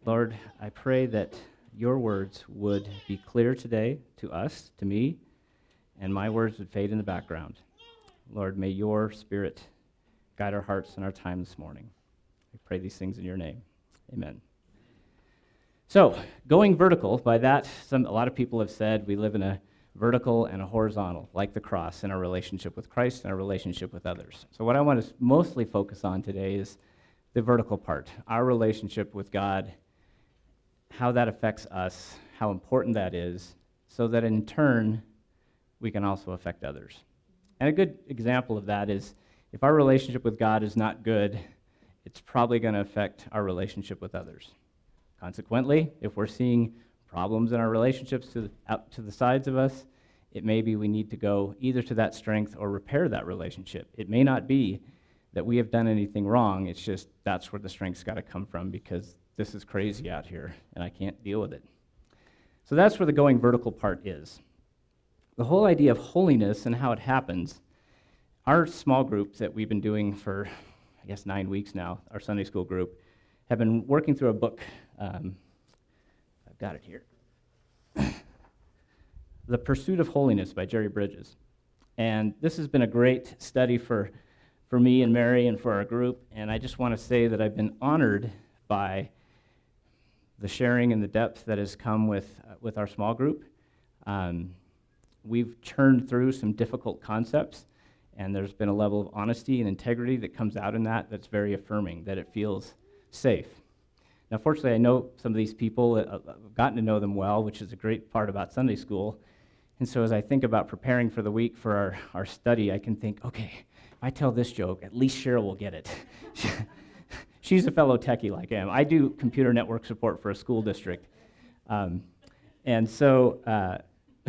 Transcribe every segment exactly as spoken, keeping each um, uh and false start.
Lord, I pray that your words would be clear today to us, to me, and my words would fade in the background. Lord, may your Spirit guide our hearts and our time this morning. I pray these things in your name. Amen. So, going vertical, by that, some, a lot of people have said we live in a vertical and a horizontal, like the cross, in our relationship with Christ and our relationship with others. So what I want to mostly focus on today is the vertical part, our relationship with God, how that affects us, how important that is, so that in turn, we can also affect others. And a good example of that is if our relationship with God is not good, it's probably going to affect our relationship with others. Consequently, if we're seeing problems in our relationships to the, out to the sides of us, it may be we need to go either to that strength or repair that relationship. It may not be that we have done anything wrong, it's just that's where the strength's got to come from because this is crazy out here and I can't deal with it. So that's where the going vertical part is. The whole idea of holiness and how it happens, our small groups that we've been doing for, I guess, nine weeks now, our Sunday school group, have been working through a book. Um, I've got it here. The Pursuit of Holiness by Jerry Bridges. And this has been a great study for, for me and Mary and for our group, and I just want to say that I've been honored by the sharing and the depth that has come with, uh, with our small group. Um, we've churned through some difficult concepts, and there's been a level of honesty and integrity that comes out in that that's very affirming, that it feels safe. Now, fortunately, I know some of these people. Uh, I've gotten to know them well, which is a great part about Sunday school. And so as I think about preparing for the week for our, our study, I can think, okay, if I tell this joke, at least Cheryl will get it. She's a fellow techie like I am. I do computer network support for a school district. Um, and so uh,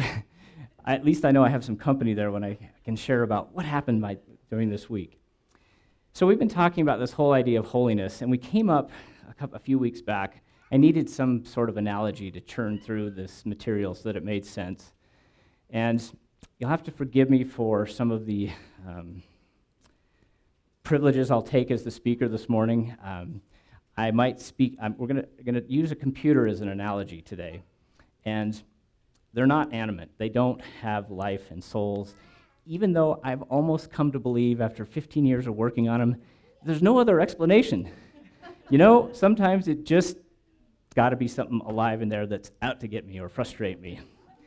at least I know I have some company there when I can share about what happened my, during this week. So we've been talking about this whole idea of holiness, and we came up a, couple, a few weeks back. I needed some sort of analogy to churn through this material so that it made sense. And you'll have to forgive me for some of the um, privileges I'll take as the speaker this morning. Um, I might speak, I'm, we're going to use a computer as an analogy today. And they're not animate. They don't have life and souls. Even though I've almost come to believe after fifteen years of working on them, there's no other explanation. You know, sometimes it just got to be something alive in there that's out to get me or frustrate me.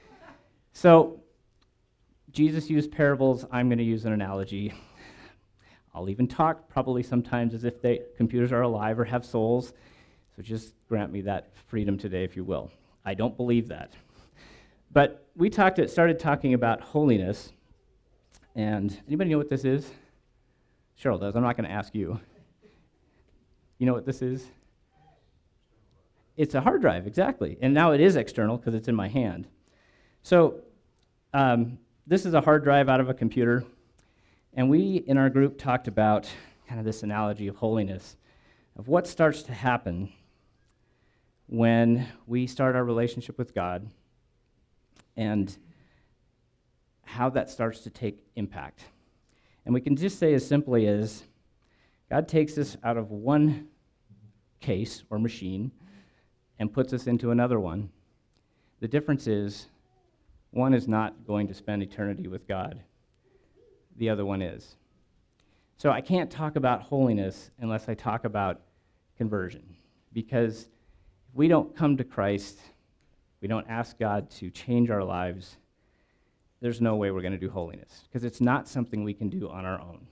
So, Jesus used parables. I'm going to use an analogy. I'll even talk probably sometimes as if they computers are alive or have souls. So just grant me that freedom today, if you will. I don't believe that. But we talked. started talking about holiness. And anybody know what this is? Cheryl does. I'm not going to ask you. You know what this is? It's a hard drive, exactly. And now it is external because it's in my hand. So um, this is a hard drive out of a computer. And we, in our group, talked about kind of this analogy of holiness, of what starts to happen when we start our relationship with God and how that starts to take impact. And we can just say as simply as God takes us out of one case or machine and puts us into another one. The difference is one is not going to spend eternity with God. The other one is. So I can't talk about holiness unless I talk about conversion. Because if we don't come to Christ, we don't ask God to change our lives, there's no way we're going to do holiness. Because it's not something we can do on our own.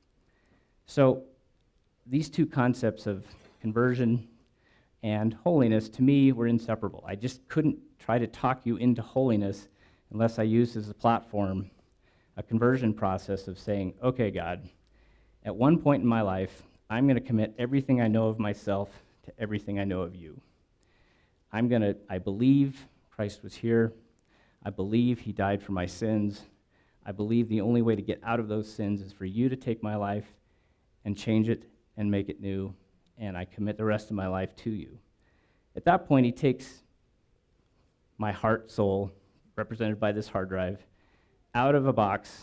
So these two concepts of conversion and holiness, to me, were inseparable. I just couldn't try to talk you into holiness unless I used as a platform a conversion process of saying, okay, God, at one point in my life, I'm going to commit everything I know of myself to everything I know of you. I'm going to, I believe Christ was here. I believe he died for my sins. I believe the only way to get out of those sins is for you to take my life and change it and make it new, and I commit the rest of my life to you. At that point, he takes my heart, soul, represented by this hard drive, out of a box,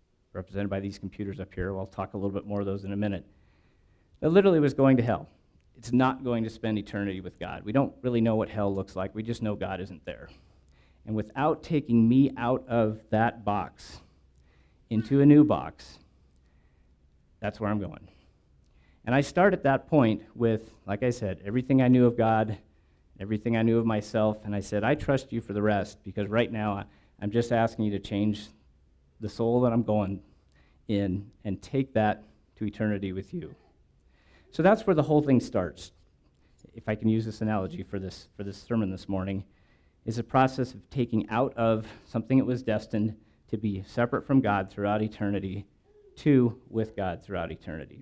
represented by these computers up here. We'll talk a little bit more of those in a minute. That literally was going to hell. it's not going to spend eternity with God. We don't really know what hell looks like. We just know God isn't there. And without taking me out of that box into a new box, that's where I'm going. And I start at that point with, like I said, everything I knew of God, everything I knew of myself, and I said, I trust you for the rest, because right now I'm just asking you to change the soul that I'm going in and take that to eternity with you. So that's where the whole thing starts, if I can use this analogy for this for this sermon this morning, is a process of taking out of something that was destined to be separate from God throughout eternity to with God throughout eternity.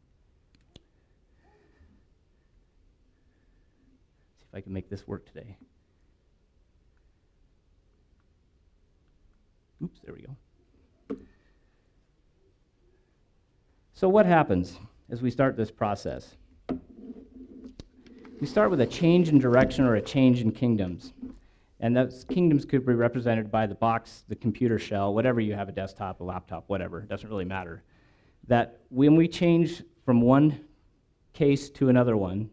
See if I can make this work today. Oops, there we go. So what happens as we start this process? We start with a change in direction or a change in kingdoms. And those kingdoms could be represented by the box, the computer shell, whatever you have, a desktop, a laptop, whatever. It doesn't really matter. That when we change from one case to another one,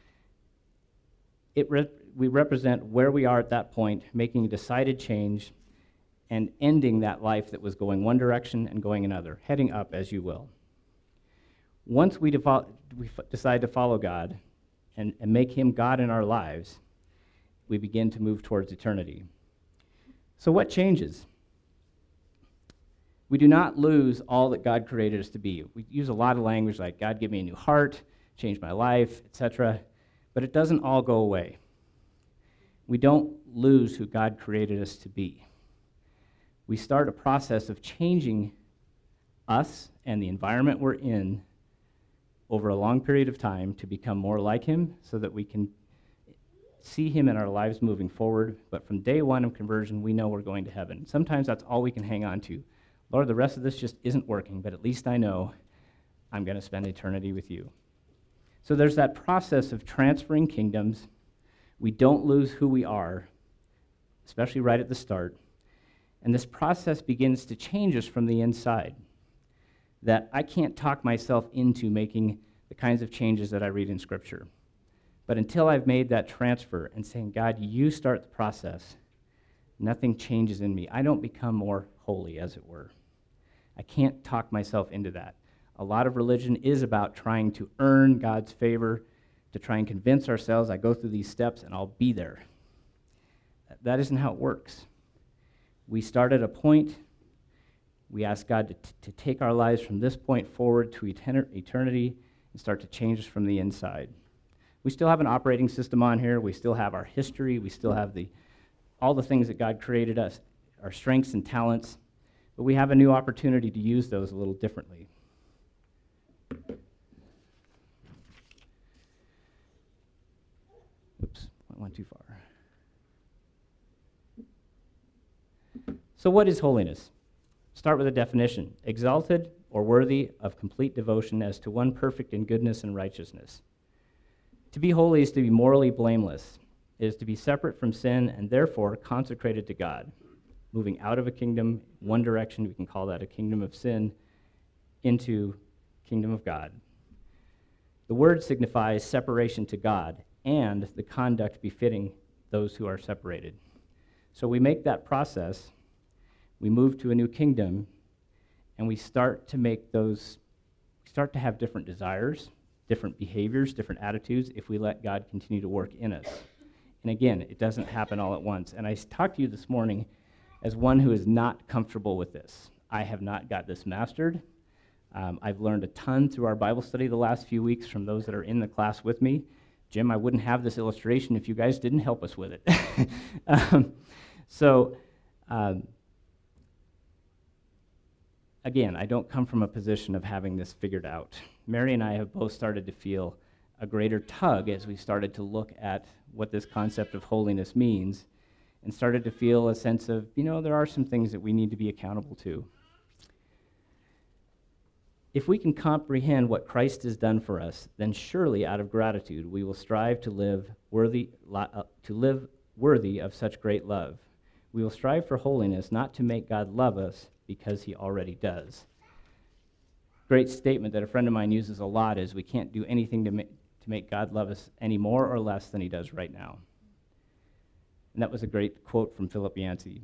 it re- we represent where we are at that point, making a decided change and ending that life that was going one direction and going another, heading up, as you will. Once we, default, we f- decide to follow God and, and make him God in our lives, we begin to move towards eternity. So what changes? We do not lose all that God created us to be. We use a lot of language like, God, give me a new heart, change my life, et cetera, but it doesn't all go away. We don't lose who God created us to be. We start a process of changing us and the environment we're in over a long period of time to become more like him so that we can see him in our lives moving forward. But from day one of conversion, we know we're going to heaven. Sometimes that's all we can hang on to. Lord, the rest of this just isn't working, but at least I know I'm going to spend eternity with you. So there's that process of transferring kingdoms. We don't lose who we are, especially right at the start. And this process begins to change us from the inside. That I can't talk myself into making the kinds of changes that I read in Scripture. But until I've made that transfer and saying, God, you start the process, nothing changes in me. I don't become more holy, as it were. I can't talk myself into that. A lot of religion is about trying to earn God's favor, to try and convince ourselves I go through these steps and I'll be there. That isn't how it works. We start at a point. We ask God to, t- to take our lives from this point forward to etern- eternity and start to change us from the inside. We still have an operating system on here. We still have our history. We still have the all the things that God created us, our strengths and talents, but we have a new opportunity to use those a little differently. Oops, I went too far. So what is holiness? Start with a definition. Exalted or worthy of complete devotion as to one perfect in goodness and righteousness. To be holy is to be morally blameless. It is to be separate from sin and therefore consecrated to God. Moving out of a kingdom, one direction, we can call that a kingdom of sin, into kingdom of God. The word signifies separation to God and the conduct befitting those who are separated. So we make that process, we move to a new kingdom, and we start to make those, start to have different desires, different behaviors, different attitudes if we let God continue to work in us. And again, it doesn't happen all at once. And I talked to you this morning as one who is not comfortable with this. I have not got this mastered. Um, I've learned a ton through our Bible study the last few weeks from those that are in the class with me. Jim, I wouldn't have this illustration if you guys didn't help us with it. um, so, um, again, I don't come from a position of having this figured out. Mary and I have both started to feel a greater tug as we started to look at what this concept of holiness means and started to feel a sense of, you know, there are some things that we need to be accountable to. If we can comprehend what Christ has done for us, then surely out of gratitude we will strive to live worthy uh, to live worthy of such great love. We will strive for holiness, not to make God love us, because he already does. Great statement that a friend of mine uses a lot is we can't do anything to ma- to make God love us any more or less than he does right now. And that was a great quote from Philip Yancey.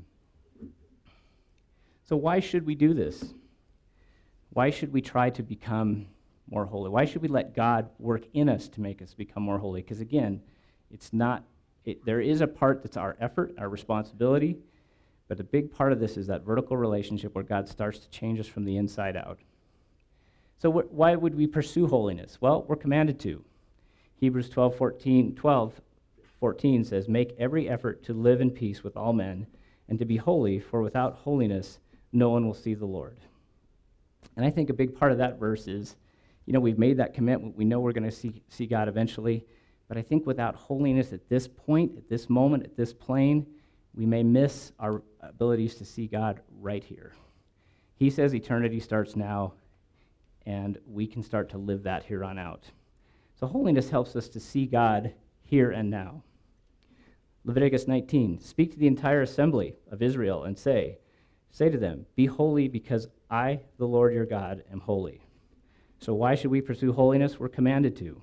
So why should we do this? Why should we try to become more holy? Why should we let God work in us to make us become more holy? Because again, it's not, it, there is a part that's our effort, our responsibility, but a big part of this is that vertical relationship where God starts to change us from the inside out. So wh- why would we pursue holiness? Well, we're commanded to. Hebrews twelve, fourteen, twelve, fourteen says, make every effort to live in peace with all men and to be holy, for without holiness no one will see the Lord. And I think a big part of that verse is, you know, we've made that commitment. We know we're going to see, see God eventually. But I think without holiness at this point, at this moment, at this plane, we may miss our abilities to see God right here. He says eternity starts now, and we can start to live that here on out. So holiness helps us to see God here and now. Leviticus nineteen, speak to the entire assembly of Israel and say, say to them, be holy because I, the Lord your God, am holy. So why should we pursue holiness? We're commanded to.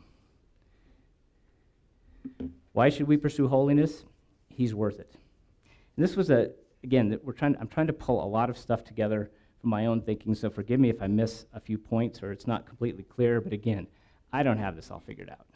Why should we pursue holiness? He's worth it. And this was a, again, that we're trying. I'm trying to pull a lot of stuff together from my own thinking, so forgive me if I miss a few points or it's not completely clear, but again, I don't have this all figured out.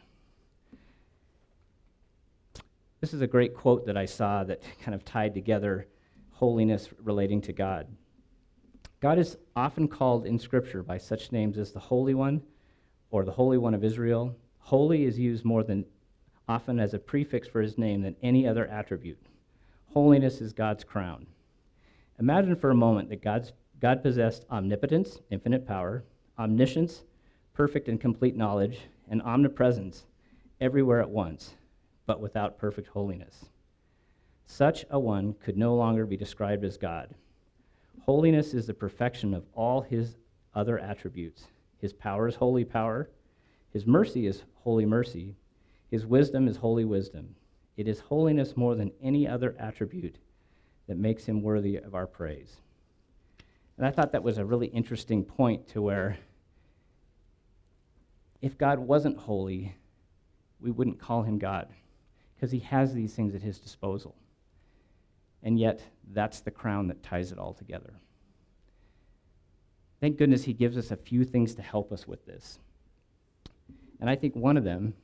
This is a great quote that I saw that kind of tied together holiness relating to God. God is often called in Scripture by such names as the Holy One or the Holy One of Israel. Holy is used more than often as a prefix for his name than any other attribute. Holiness is God's crown. Imagine for a moment that God's, God possessed omnipotence, infinite power, omniscience, perfect and complete knowledge, and omnipresence everywhere at once, but without perfect holiness. Such a one could no longer be described as God. Holiness is the perfection of all his other attributes. His power is holy power. His mercy is holy mercy. His wisdom is holy wisdom. It is holiness more than any other attribute that makes him worthy of our praise. And I thought that was a really interesting point to where if God wasn't holy, we wouldn't call him God because he has these things at his disposal. And yet, that's the crown that ties it all together. Thank goodness he gives us a few things to help us with this. And I think one of them,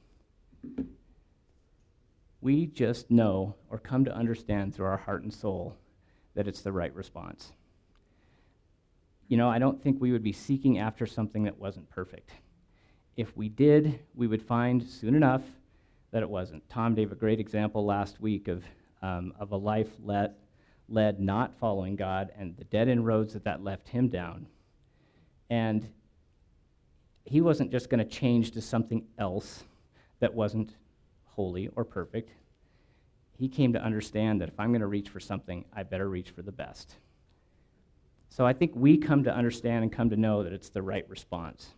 we just know or come to understand through our heart and soul that it's the right response. You know, I don't think we would be seeking after something that wasn't perfect. If we did, we would find soon enough that it wasn't. Tom gave a great example last week of Um, of a life led, led not following God and the dead-end roads that that left him down. And he wasn't just going to change to something else that wasn't holy or perfect. He came to understand that if I'm going to reach for something, I better reach for the best. So I think we come to understand and come to know that it's the right response.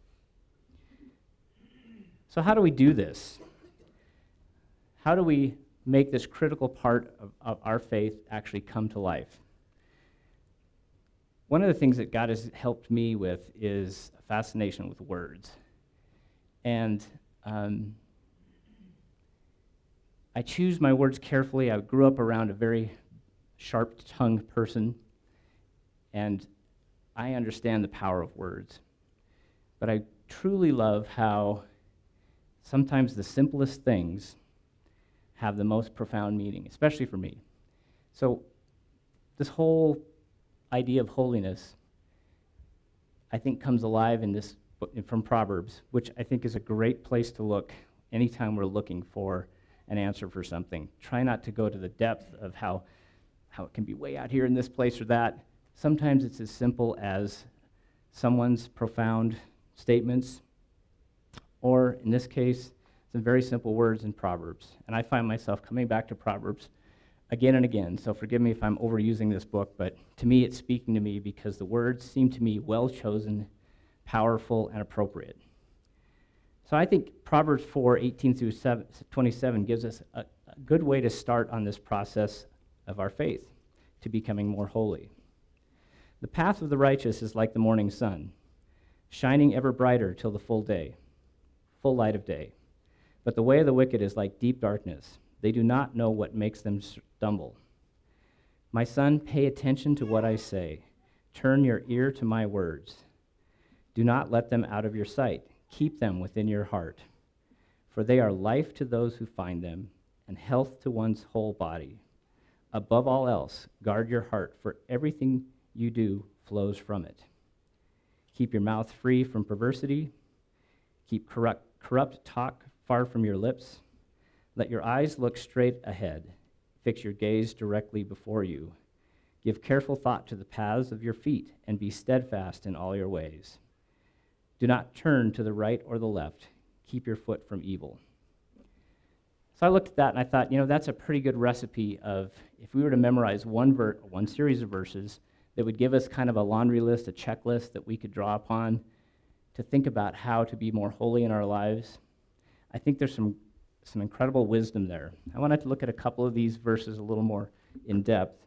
So how do we do this? How do we make this critical part of, of our faith actually come to life? One of the things that God has helped me with is a fascination with words. And um, I choose my words carefully. I grew up around a very sharp-tongued person, and I understand the power of words. But I truly love how sometimes the simplest things have the most profound meaning, especially for me. So this whole idea of holiness, I think, comes alive in this book from Proverbs, which I think is a great place to look anytime we're looking for an answer for something. Try not to go to the depth of how, how it can be way out here in this place or that. Sometimes it's as simple as someone's profound statements, or in this case, some very simple words in Proverbs. And I find myself coming back to Proverbs again and again. So forgive me if I'm overusing this book, but to me it's speaking to me because the words seem to me well chosen, powerful, and appropriate. So I think Proverbs four, eighteen through twenty-seven gives us a, a good way to start on this process of our faith to becoming more holy. The path of the righteous is like the morning sun, shining ever brighter till the full day, full light of day. But the way of the wicked is like deep darkness. They do not know what makes them stumble. My son, pay attention to what I say. Turn your ear to my words. Do not let them out of your sight. Keep them within your heart. For they are life to those who find them, and health to one's whole body. Above all else, guard your heart, for everything you do flows from it. Keep your mouth free from perversity. Keep corrupt, corrupt talk far from your lips. Let your eyes look straight ahead. Fix your gaze directly before you. Give careful thought to the paths of your feet, and be steadfast in all your ways. Do not turn to the right or the left. Keep your foot from evil. So I looked at that and I thought, you know, that's a pretty good recipe of if we were to memorize one ver- one series of verses that would give us kind of a laundry list, a checklist that we could draw upon to think about how to be more holy in our lives. I think there's some, some incredible wisdom there. I wanted to look at a couple of these verses a little more in depth.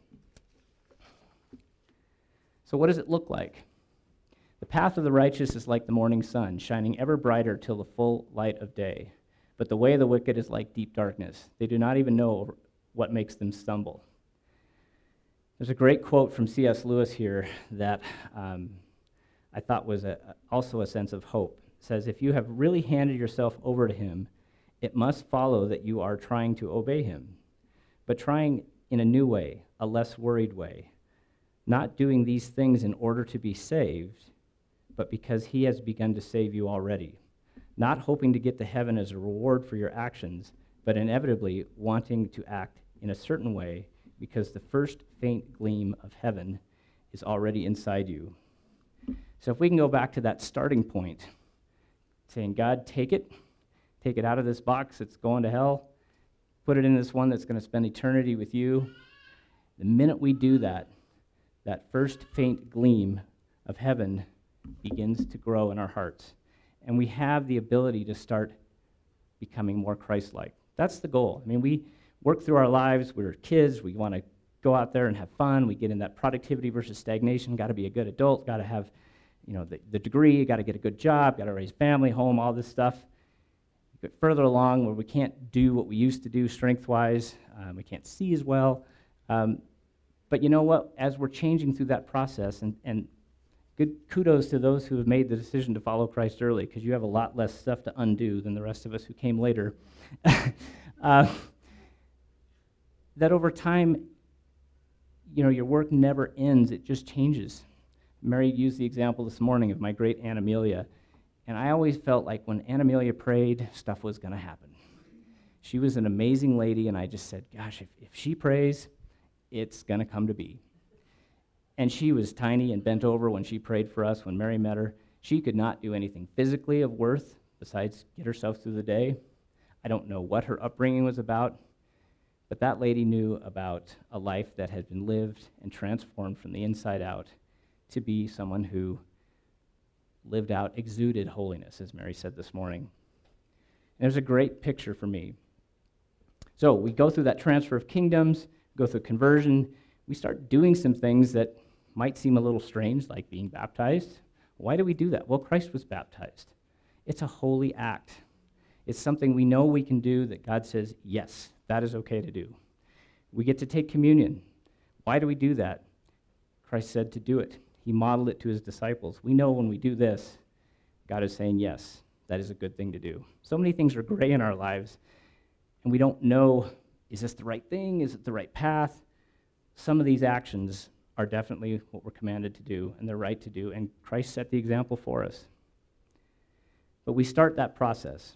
So what does it look like? The path of the righteous is like the morning sun, shining ever brighter till the full light of day. But the way of the wicked is like deep darkness. They do not even know what makes them stumble. There's a great quote from C S Lewis here that um, I thought was a, also a sense of hope. It says, if you have really handed yourself over to him, it must follow that you are trying to obey him, but trying in a new way, a less worried way, not doing these things in order to be saved, but because he has begun to save you already, not hoping to get to heaven as a reward for your actions, but inevitably wanting to act in a certain way because the first faint gleam of heaven is already inside you. So if we can go back to that starting point, saying, God, take it, take it out of this box that's going to hell, put it in this one that's going to spend eternity with you. The minute we do that, that first faint gleam of heaven begins to grow in our hearts. And we have the ability to start becoming more Christ-like. That's the goal. I mean, we work through our lives. We're kids. We want to go out there and have fun. We get in that productivity versus stagnation. Got to be a good adult. Got to have, you know, the, the degree. Got to get a good job. Got to raise family, home, all this stuff. But further along, where we can't do what we used to do strength-wise, um, we can't see as well. Um, but you know what? As we're changing through that process, and, and good kudos to those who have made the decision to follow Christ early, because you have a lot less stuff to undo than the rest of us who came later. uh, that over time, you know, your work never ends. It just changes. Mary used the example this morning of my great Aunt Amelia, and I always felt like when Aunt Amelia prayed, stuff was going to happen. She was an amazing lady, and I just said, gosh, if, if she prays, it's going to come to be. And she was tiny and bent over when she prayed for us when Mary met her. She could not do anything physically of worth besides get herself through the day. I don't know what her upbringing was about, but that lady knew about a life that had been lived and transformed from the inside out to be someone who lived out, exuded holiness, as Mary said this morning. And there's a great picture for me. So we go through that transfer of kingdoms, go through conversion. We start doing some things that might seem a little strange, like being baptized. Why do we do that? Well, Christ was baptized. It's a holy act. It's something we know we can do that God says, yes, that is okay to do. We get to take communion. Why do we do that? Christ said to do it. He modeled it to his disciples. We know when we do this, God is saying, yes, that is a good thing to do. So many things are gray in our lives, and we don't know, is this the right thing? Is it the right path? Some of these actions are definitely what we're commanded to do, and they're right to do, and Christ set the example for us. But we start that process.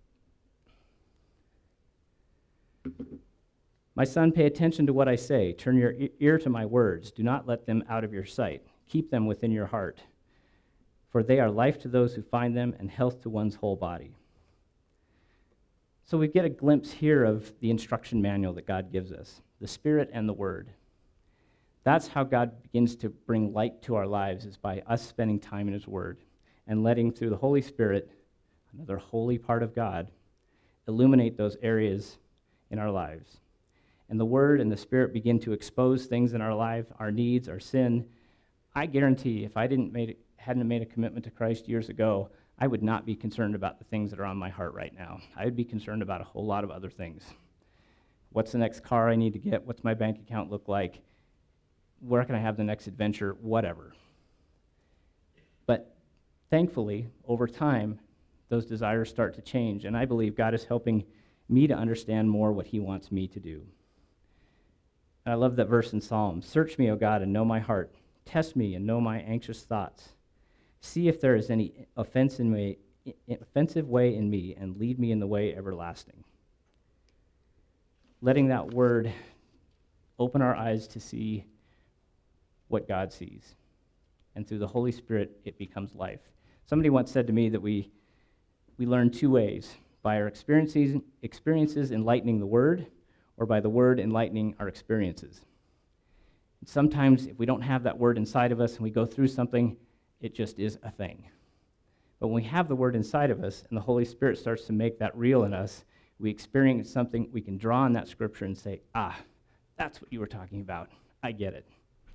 My son, pay attention to what I say. Turn your ear to my words. Do not let them out of your sight. Keep them within your heart, for they are life to those who find them and health to one's whole body. So we get a glimpse here of the instruction manual that God gives us, the Spirit and the Word. That's how God begins to bring light to our lives, is by us spending time in his Word and letting, through the Holy Spirit, another holy part of God, illuminate those areas in our lives. And the Word and the Spirit begin to expose things in our life, our needs, our sin. I guarantee if I didn't made, hadn't made a commitment to Christ years ago, I would not be concerned about the things that are on my heart right now. I would be concerned about a whole lot of other things. What's the next car I need to get? What's my bank account look like? Where can I have the next adventure? Whatever. But thankfully, over time, those desires start to change, and I believe God is helping me to understand more what he wants me to do. And I love that verse in Psalms. Search me, O God, and know my heart. Test me and know my anxious thoughts. See if there is any offensive way, offensive way in me, and lead me in the way everlasting. Letting that word open our eyes to see what God sees. And through the Holy Spirit, it becomes life. Somebody once said to me that we, we learn two ways, by our experiences, experiences enlightening the word, or by the word enlightening our experiences. And sometimes if we don't have that word inside of us and we go through something, it just is a thing. But when we have the word inside of us and the Holy Spirit starts to make that real in us, we experience something, we can draw on that scripture and say, ah, that's what you were talking about. I get it.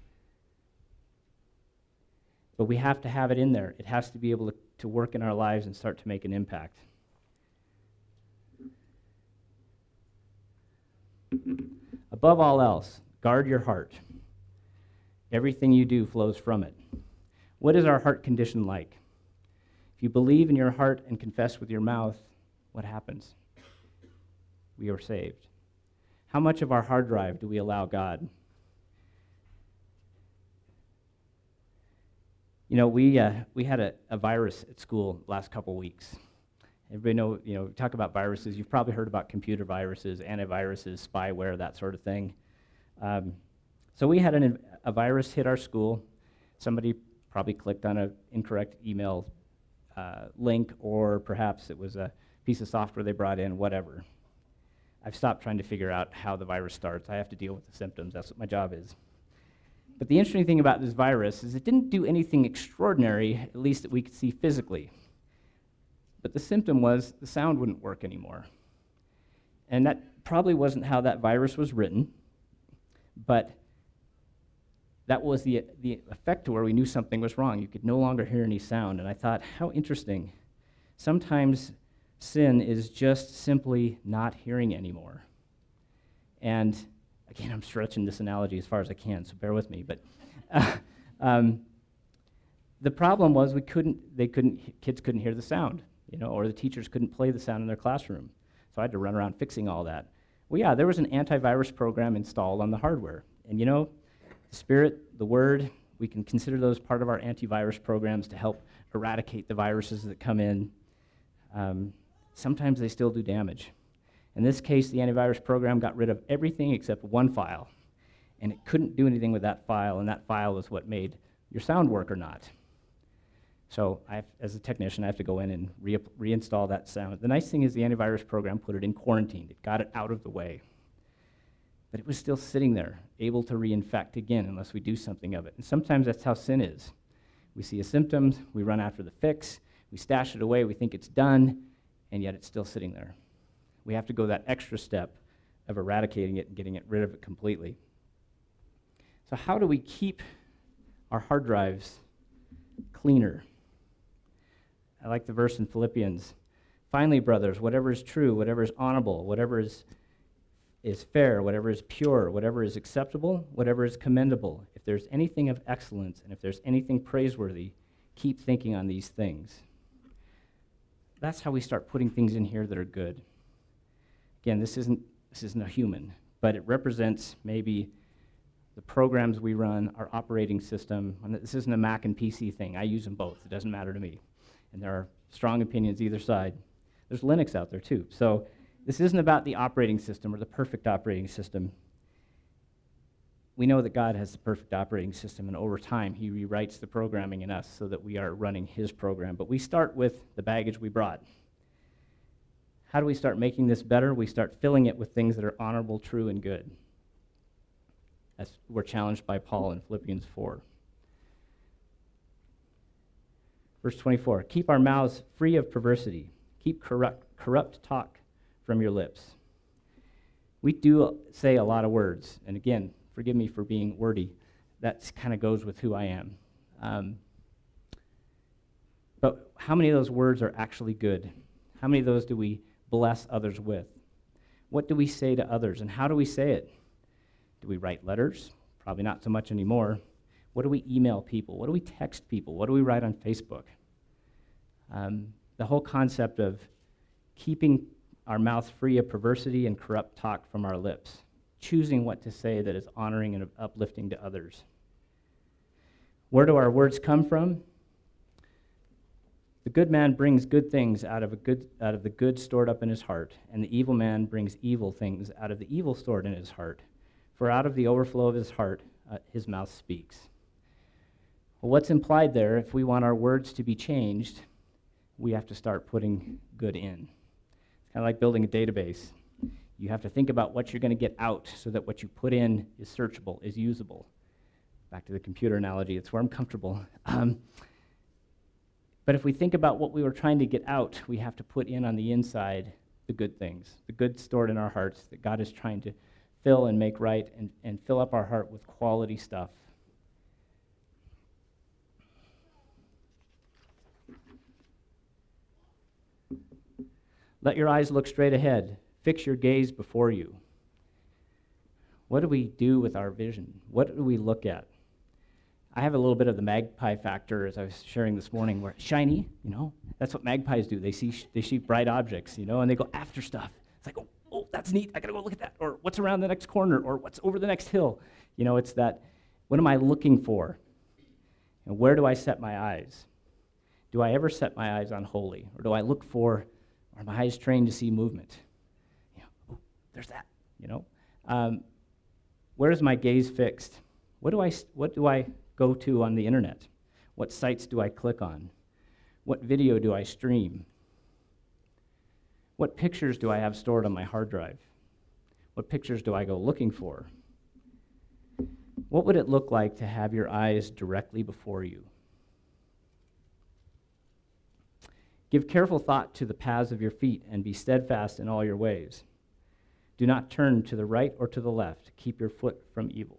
But we have to have it in there. It has to be able to, to work in our lives and start to make an impact. Above all else, guard your heart. Everything you do flows from it. What is our heart condition like? If you believe in your heart and confess with your mouth, what happens? We are saved. How much of our hard drive do we allow God? You know, we uh, we had a, a virus at school last couple weeks. Everybody know, you know, talk about viruses. You've probably heard about computer viruses, antiviruses, spyware, that sort of thing. Um, so we had an, a virus hit our school. Somebody probably clicked on an incorrect email uh, link, or perhaps it was a piece of software they brought in, whatever. I've stopped trying to figure out how the virus starts. I have to deal with the symptoms. That's what my job is. But the interesting thing about this virus is it didn't do anything extraordinary, at least that we could see physically. But the symptom was the sound wouldn't work anymore. And that probably wasn't how that virus was written, but that was the, the effect to where we knew something was wrong. You could no longer hear any sound. And I thought, how interesting. Sometimes sin is just simply not hearing anymore. And again, I'm stretching this analogy as far as I can, so bear with me. But uh, um, the problem was we couldn't, they couldn't, kids couldn't hear the sound, you know, or the teachers couldn't play the sound in their classroom. So I had to run around fixing all that. Well, yeah, there was an antivirus program installed on the hardware. And you know, the Spirit, the Word, we can consider those part of our antivirus programs to help eradicate the viruses that come in. Um, sometimes they still do damage. In this case, the antivirus program got rid of everything except one file, and it couldn't do anything with that file, and that file is what made your sound work or not. So I have, as a technician, I have to go in and re- reinstall that sound. The nice thing is the antivirus program put it in quarantine. It got it out of the way. But it was still sitting there, able to reinfect again unless we do something of it. And sometimes that's how sin is. We see a symptom, we run after the fix, we stash it away, we think it's done, and yet it's still sitting there. We have to go that extra step of eradicating it and getting it rid of it completely. So how do we keep our hard drives cleaner? I like the verse in Philippians. Finally, brothers, whatever is true, whatever is honorable, whatever is, is fair, whatever is pure, whatever is acceptable, whatever is commendable, if there's anything of excellence and if there's anything praiseworthy, keep thinking on these things. That's how we start putting things in here that are good. Again, this isn't this isn't a human, but it represents maybe the programs we run, our operating system. And this isn't a Mac and P C thing. I use them both. It doesn't matter to me. And there are strong opinions either side. There's Linux out there too. So this isn't about the operating system or the perfect operating system. We know that God has the perfect operating system, and over time he rewrites the programming in us so that we are running his program. But we start with the baggage we brought. How do we start making this better? We start filling it with things that are honorable, true, and good. As we're challenged by Paul in Philippians four. Verse twenty-four, keep our mouths free of perversity. Keep corrupt, corrupt talk from your lips. We do say a lot of words, and again, forgive me for being wordy. That kind of goes with who I am. Um, But how many of those words are actually good? How many of those do we bless others with? What do we say to others, and how do we say it? Do we write letters? Probably not so much anymore. What do we email people? What do we text people? What do we write on Facebook? Um, the whole concept of keeping our mouth free of perversity and corrupt talk from our lips, choosing what to say that is honoring and uplifting to others. Where do our words come from? The good man brings good things out of a good out of the good stored up in his heart, and the evil man brings evil things out of the evil stored in his heart. For out of the overflow of his heart, uh, his mouth speaks. Well, what's implied there, if we want our words to be changed, we have to start putting good in. It's kind of like building a database. You have to think about what you're going to get out so that what you put in is searchable, is usable. Back to the computer analogy, it's where I'm comfortable. Um, but if we think about what we were trying to get out, we have to put in on the inside the good things, the good stored in our hearts that God is trying to fill and make right and, and fill up our heart with quality stuff. Let your eyes look straight ahead. Fix your gaze before you. What do we do with our vision? What do we look at? I have a little bit of the magpie factor, as I was sharing this morning, where shiny, you know, that's what magpies do. They see sh- they see bright objects, you know, and they go after stuff. It's like, oh, oh, that's neat. I gotta go look at that. Or what's around the next corner? Or what's over the next hill? You know, it's that. What am I looking for? And where do I set my eyes? Do I ever set my eyes on holy, or do I look for? Are my eyes trained to see movement? You know, oh, there's that. You know, um, where is my gaze fixed? What do I what do I go to on the internet? What sites do I click on? What video do I stream? What pictures do I have stored on my hard drive? What pictures do I go looking for? What would it look like to have your eyes directly before you? Give careful thought to the paths of your feet and be steadfast in all your ways. Do not turn to the right or to the left. Keep your foot from evil.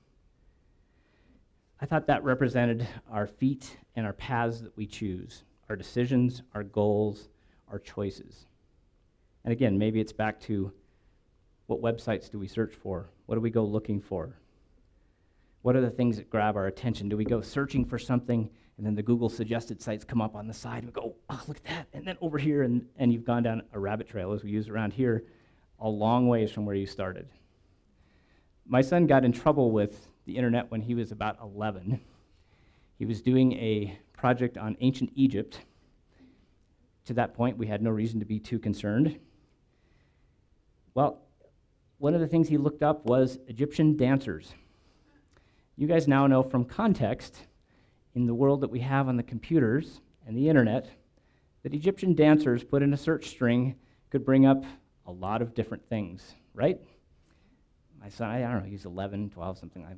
I thought that represented our feet and our paths that we choose, our decisions, our goals, our choices. And again, maybe it's back to what websites do we search for? What do we go looking for? What are the things that grab our attention? Do we go searching for something and then the Google suggested sites come up on the side and we go, oh, look at that, and then over here, and, and you've gone down a rabbit trail, as we use around here, a long ways from where you started. My son got in trouble with the internet when he was about eleven. He was doing a project on ancient Egypt. To that point, we had no reason to be too concerned. Well, one of the things he looked up was Egyptian dancers. You guys now know from context, in the world that we have on the computers and the internet, that Egyptian dancers put in a search string could bring up a lot of different things, right? My son, I don't know, he's eleven, twelve, something like that.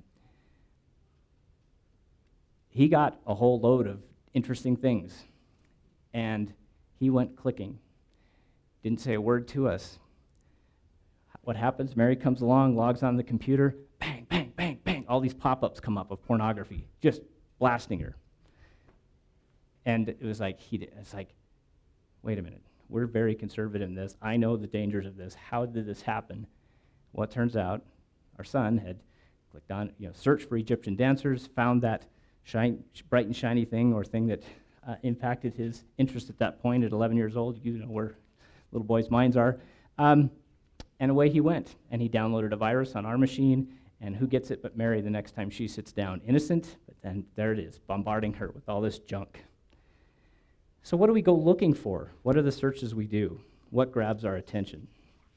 He got a whole load of interesting things, and he went clicking. Didn't say a word to us. What happens? Mary comes along, logs on the computer, bang, bang, bang, bang. All these pop-ups come up of pornography, just blasting her. And it was like, he did, it's like, wait a minute. We're very conservative in this. I know the dangers of this. How did this happen? Well, it turns out our son had clicked on, you know, searched for Egyptian dancers, found that shine, bright and shiny thing or thing that uh, impacted his interest at that point at eleven years old. You know where little boys' minds are. Um, and away he went. And he downloaded a virus on our machine. And who gets it but Mary the next time she sits down? Innocent, but then there it is, bombarding her with all this junk. So what do we go looking for? What are the searches we do? What grabs our attention?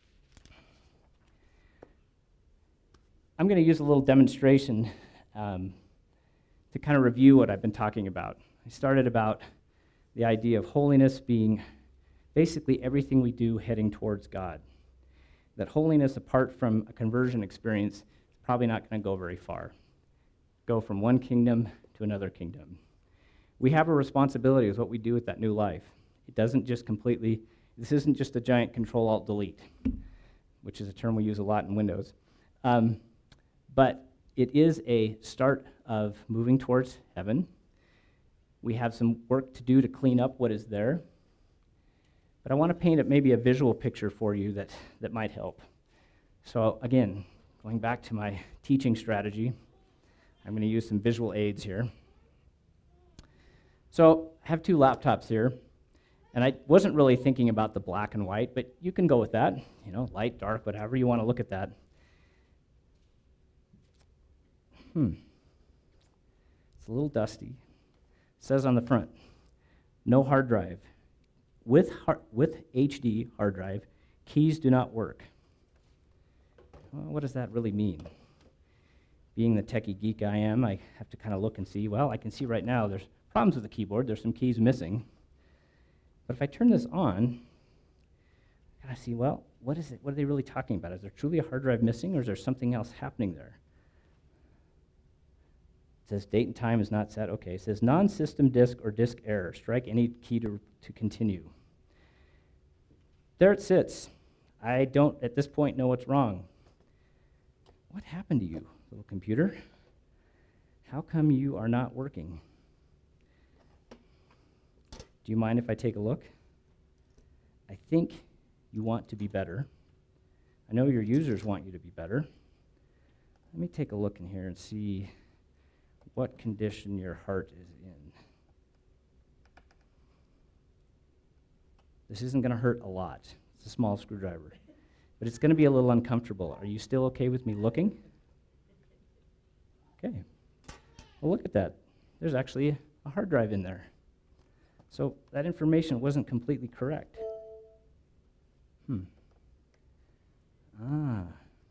I'm going to use a little demonstration um, to kind of review what I've been talking about. I started about the idea of holiness being basically everything we do heading towards God. That holiness, apart from a conversion experience, is probably not going to go very far. Go from one kingdom to another kingdom. We have a responsibility with what we do with that new life. It doesn't just completely, this isn't just a giant Control-Alt-Delete, which is a term we use a lot in Windows. Um, but it is a start of moving towards heaven. We have some work to do to clean up what is there. But I want to paint it maybe a visual picture for you that, that might help. So again, going back to my teaching strategy, I'm going to use some visual aids here. So I have two laptops here, and I wasn't really thinking about the black and white, but you can go with that, you know, light, dark, whatever you want to look at that. Hmm. It's a little dusty. It says on the front, no hard drive. With, hard, with H D hard drive, keys do not work. Well, what does that really mean? Being the techie geek I am, I have to kind of look and see, well, I can see right now there's problems with the keyboard. There's some keys missing. But if I turn this on, I see, well, what is it? What are they really talking about? Is there truly a hard drive missing, or is there something else happening there? It says date and time is not set. Okay, it says non-system disk or disk error. Strike any key to, to continue. There it sits. I don't, at this point, know what's wrong. What happened to you, little computer? How come you are not working? Do you mind if I take a look? I think you want to be better. I know your users want you to be better. Let me take a look in here and see what condition your heart is in. This isn't going to hurt a lot. It's a small screwdriver. But it's going to be a little uncomfortable. Are you still okay with me looking? Okay. Well, look at that. There's actually a hard drive in there. So that information wasn't completely correct. Hmm. Ah.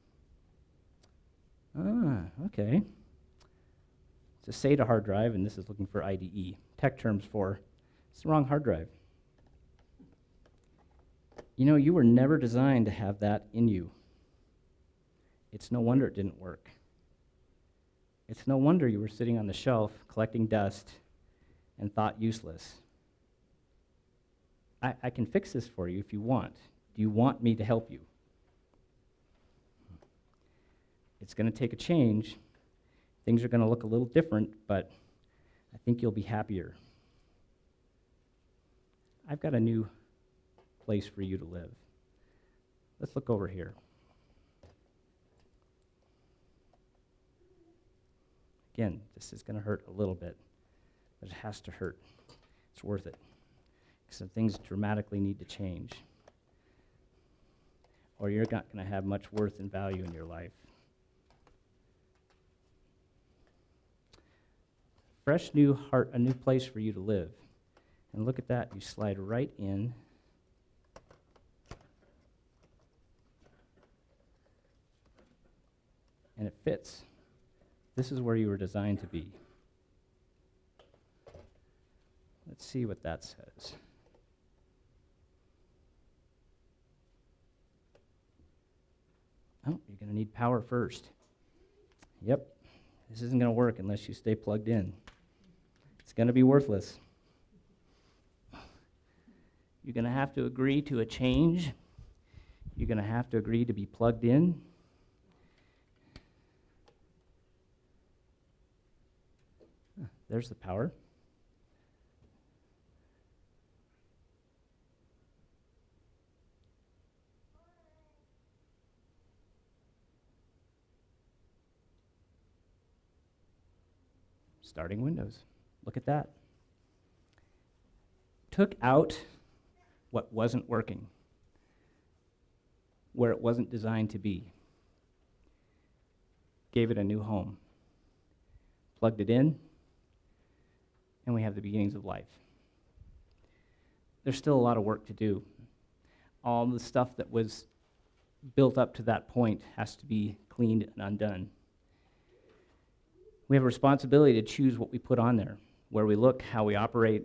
Ah, okay. It's a SATA hard drive, and this is looking for I D E. Tech terms for, it's the wrong hard drive. You know, you were never designed to have that in you. It's no wonder it didn't work. It's no wonder you were sitting on the shelf collecting dust and thought useless. I, I can fix this for you if you want. Do you want me to help you? It's going to take a change. Things are going to look a little different, but I think you'll be happier. I've got a new place for you to live. Let's look over here. Again, this is going to hurt a little bit, but it has to hurt. It's worth it. Some things dramatically need to change, or you're not going to have much worth and value in your life. Fresh new heart, a new place for you to live. And look at that, you slide right in. And it fits. This is where you were designed to be. Let's see what that says. Oh, you're going to need power first. Yep, this isn't going to work unless you stay plugged in. It's going to be worthless. You're going to have to agree to a change. You're going to have to agree to be plugged in. There's the power. Starting Windows. Look at that. Took out what wasn't working, where it wasn't designed to be. Gave it a new home. Plugged it in, and we have the beginnings of life. There's still a lot of work to do. All the stuff that was built up to that point has to be cleaned and undone. We have a responsibility to choose what we put on there, where we look, how we operate.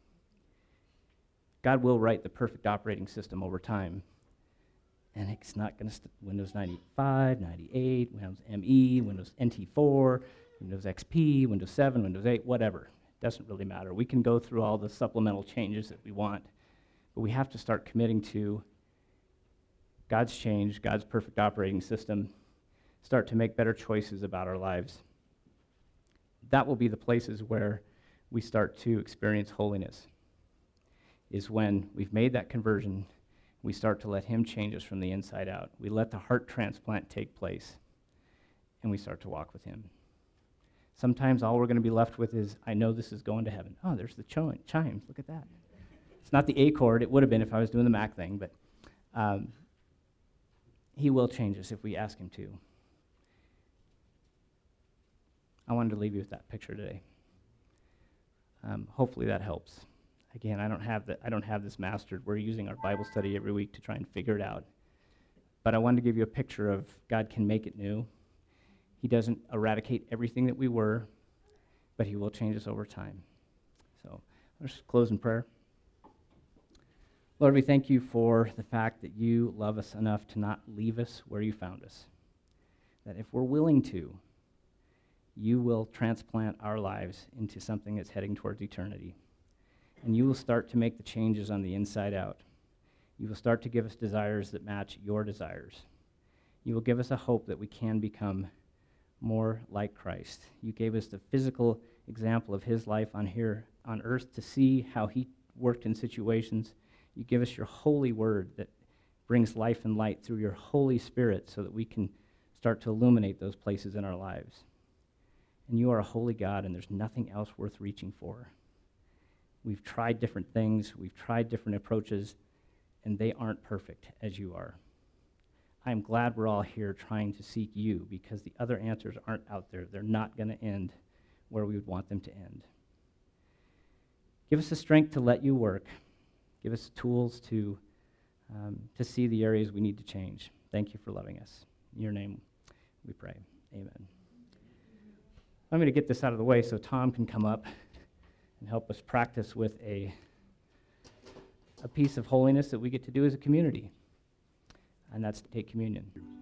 God will write the perfect operating system over time. And it's not going to, st- Windows ninety-five, ninety-eight, Windows M E, Windows N T four, Windows X P, Windows seven, Windows eight, whatever. It doesn't really matter. We can go through all the supplemental changes that we want, but we have to start committing to God's change, God's perfect operating system, start to make better choices about our lives. That will be the places where we start to experience holiness, is when we've made that conversion, we start to let him change us from the inside out. We let the heart transplant take place, and we start to walk with him. Sometimes all we're going to be left with is, I know this is going to heaven. Oh, there's the ch- chimes. Look at that. It's not the A chord. It would have been if I was doing the Mac thing, but um, he will change us if we ask him to. I wanted to leave you with that picture today. Um, hopefully that helps. Again, I don't have the, I don't have this mastered. We're using our Bible study every week to try and figure it out. But I wanted to give you a picture of God can make it new. He doesn't eradicate everything that we were, but he will change us over time. So let's close in prayer. Lord, we thank you for the fact that you love us enough to not leave us where you found us. That if we're willing to, you will transplant our lives into something that's heading towards eternity. And you will start to make the changes on the inside out. You will start to give us desires that match your desires. You will give us a hope that we can become more like Christ. You gave us the physical example of his life on here on earth to see how he worked in situations. You give us your holy word that brings life and light through your Holy Spirit so that we can start to illuminate those places in our lives. And you are a holy God, and there's nothing else worth reaching for. We've tried different things. We've tried different approaches, and they aren't perfect as you are. I'm glad we're all here trying to seek you because the other answers aren't out there. They're not going to end where we would want them to end. Give us the strength to let you work. Give us the tools to, um, to see the areas we need to change. Thank you for loving us. In your name we pray. Amen. I'm going to get this out of the way so Tom can come up and help us practice with a, a piece of holiness that we get to do as a community, and that's to take communion.